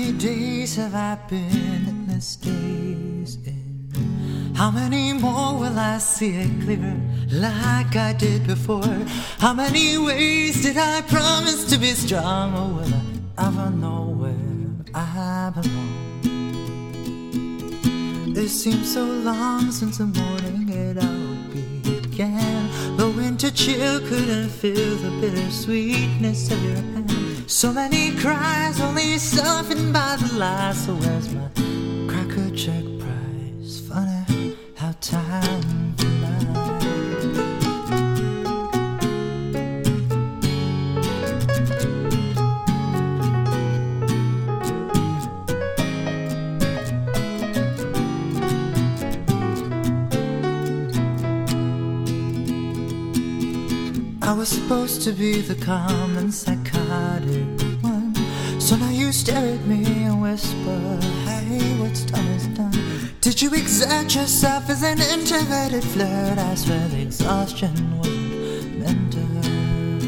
many days have I been in this daze in? How many more will I see it clearer like I did before? How many ways did I promise to be strong? Or will I ever know where I belong? It seems so long since the morning it all began. The winter chill couldn't feel the bittersweetness of your hand. So many cries only softened by the lies. So where's my cracker check price? Funny how time flies. I was supposed to be the calm and psychotic one, so now you stare at me and whisper, hey, what's done is done. Did you exert yourself as an introverted flirt? I swear the exhaustion wasn't meant to hurt.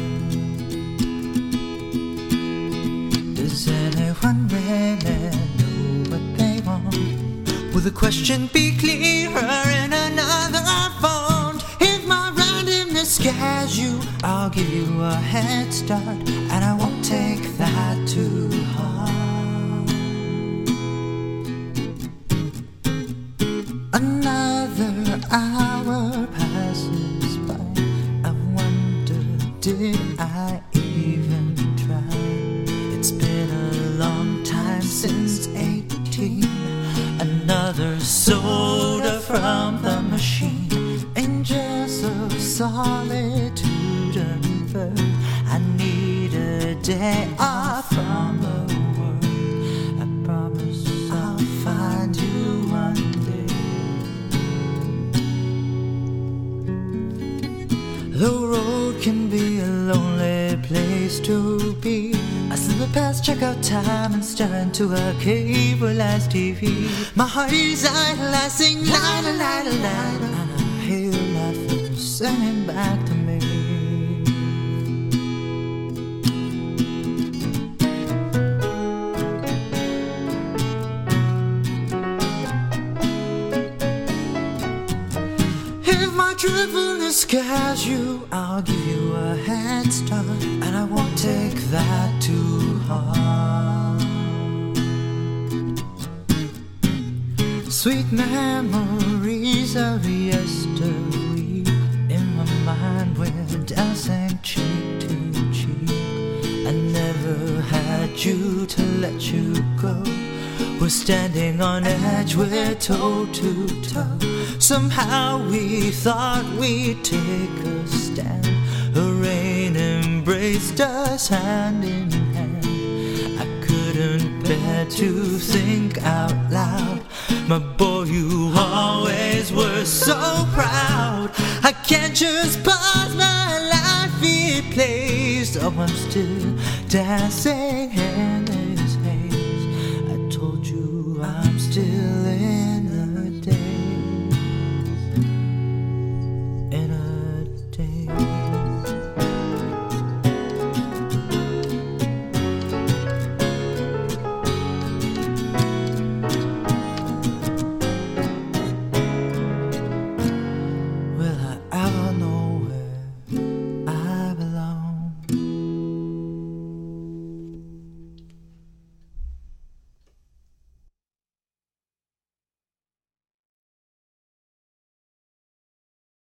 Does anyone really know what they want? Will the question be clearer in another phone? If my randomness scares you, I'll give you a head start, and I won't take that too hard. Another hour passes by. I wonder, did I even try? It's been a long time since 18. Another soda from the machine. Angels of solitude and birth. I need a day off from the world. I promise I'll find you one day. The road can be a lonely place to be. I slip past checkout time and stare into a cable-ized TV. My heart is idolizing, la-la-la-la-la, and I hear laughter singing back to me. If my truthfulness scares you, I'll give you a head start, and I won't take that too hard. Sweet memories of yesterweek in my mind, we're dancing cheek to cheek. I never had you to let you go. We're standing on edge, we're toe to toe. Somehow we thought we'd take a stand. The rain embraced us hand in hand. I couldn't bear to think out loud. My boy, you always were so proud. I can't just pause my life, it plays. Oh, I'm still dancing in